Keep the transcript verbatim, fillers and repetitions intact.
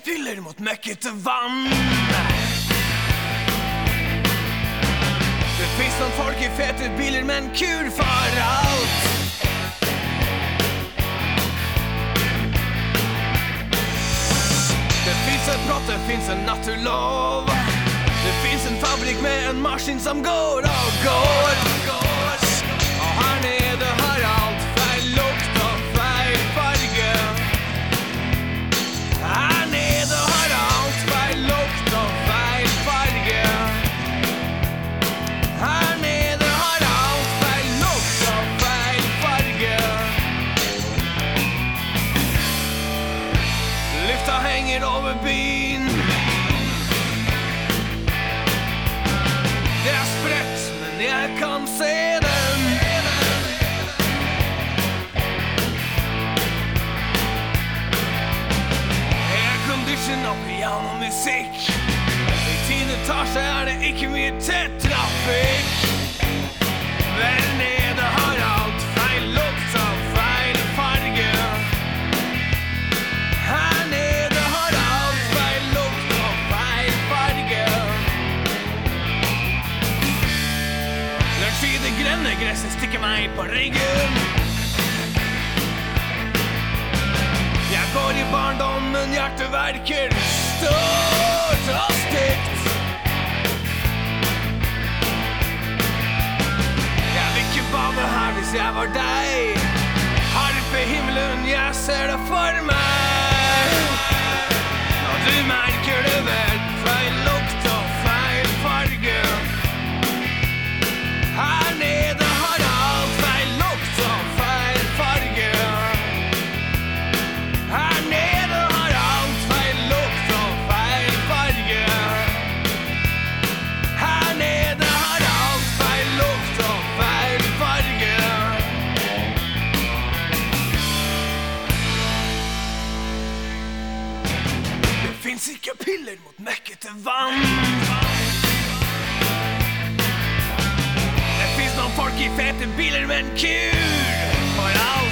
piller mot møkkete vann. Det finns noen folk i fete biler, men kur for alt. Det finns et brott, det finns en naturlov. Det finns en fabrikk med en maskin som går og går. Og her nede har alt feil lukt og feil farge. Her nede har alt feil lukt og feil farge. Her nede har alt feil lukt og feil farge. Lufta henger over byen. Det er spredt, men jeg kan se den. Aircondition og pianomusikk. I tiende etasje er det ikke mye tett trafikk. Vel nede har alt feil lukt og feil farge. Her nede har alt feil lukt og feil farge. Lunsj i det grønne gresset stikker meg på ryggen. Jeg går i barndommen, hjertet verker stort og stygt. Jeg vil ikke bade her hvis jeg var deg. Harpe himmelen, jeg ser det for meg. Og du merker det vel, feil lukt og feil farge. Her nede har alt feil lukt og feil farge. Her nede har alt feil lukt og feil farge. Her nede har alt feil lukt og feil farge. Det finnes ikke piller mot møkkete vann. Det finnes noen folk i fete biler, men kur for alt.